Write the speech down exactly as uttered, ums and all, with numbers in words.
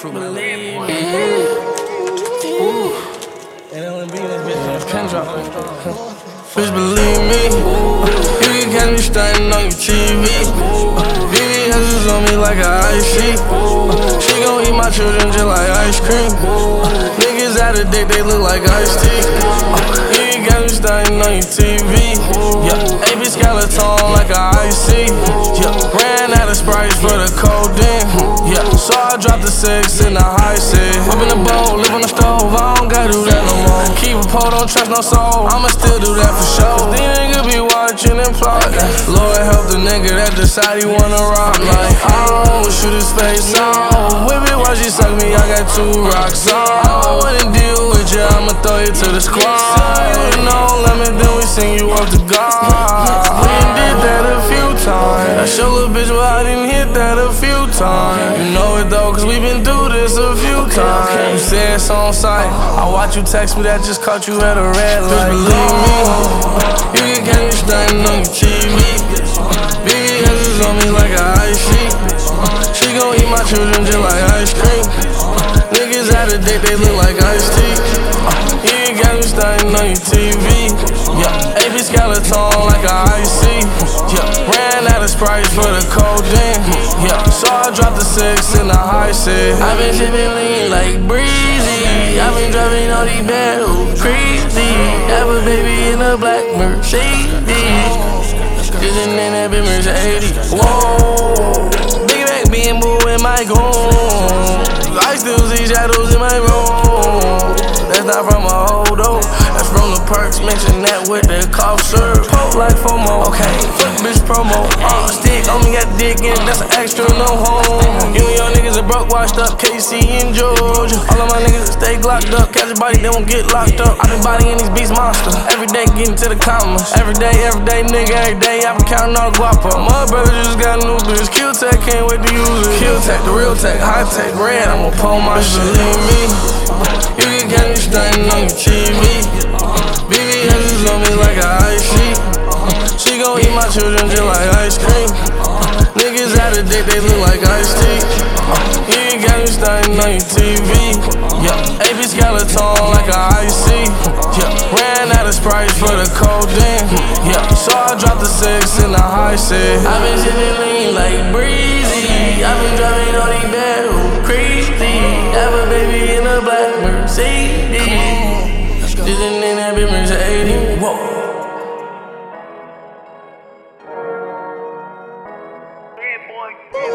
fruit, believe me. Ooh. And L M B in this bitch, pen drop. Bitch, believe me. You can catch me stunting on your T V. V V S on me like a icy. She gon' eat my children just like ice cream. Niggas out of date, they look like iced tea. You can catch me stunting on your T V. Yeah, A B skeleton like a icy. Yeah, ran out of Sprites for the codeine. Yeah, so I dropped the six in the high set. Whip in the bowl, live on the stove, I don't gotta do that no more. Keep a pole, don't trust no soul, I'ma still do that for sure. These niggas be watching and plotting. Lord help the nigga that decide he wanna rock. Like, oh, shoot his face off. Whip it while she suck me, I got two rocks on. I wouldn't deal with you, I'ma throw you to the squad. You know, let me then we sing you up to God. We done did that a few times. I show little bitch why I didn't hit that a few times. You know it though, cause we been through this a few times. You say it's on sight, I watch you text me that just caught you at a red light. Believe me, you can catch me stunting on your T V. V V S is on me like a icy. She gon' eat my children just like ice cream. Niggas out of date, they look like iced tea. You can catch me stunting on your T V. Yeah, A B skeleton like a icy. Yeah, ran out of Sprites for the codeine. Yeah, so I dropped the six in the high set. I been sipping lean like breezy. I been driving all these bad hoes crazy. Have a baby in a black Mercedes. Just in that big Mercedes. Whoa, big back being boo in my goon. I still see shadows in my room. That's not from a hoe though, that's from the perks. Mixing that with the cough syrup. Poke like FOMO, okay, fuck bitch promo. Uh, stick on me, got dick in, that's an extra, no home. You and your niggas are broke, washed up, K C in Georgia. All of my niggas stay glocked up, catch a body, they won't get locked up. I been bodying these beast monsters, every day getting to the commas. Every day, every day, nigga, every day, I been counting all the guap up. My brother just got a new bitch, Q-Tech, can't wait to use it. Q-Tech, the real tech, high tech, red, I'ma pull my shit. Believe me, you can catch me stunting on your T V. V V S is on me like a icy. She gon' eat my children just like ice cream. Niggas out of date, they look like iced tea. You ain't got me stunting on your T V. Yeah, A B skeleton like a icy. Yeah, ran out of Sprites for the codeine. Yeah, so I dropped the six in the high set. I been sipping lean like breezy. I been driving all these bad hoes crazy. Have a baby in a black Mercedes. Just in that big Mercedes. Whoa. Boy.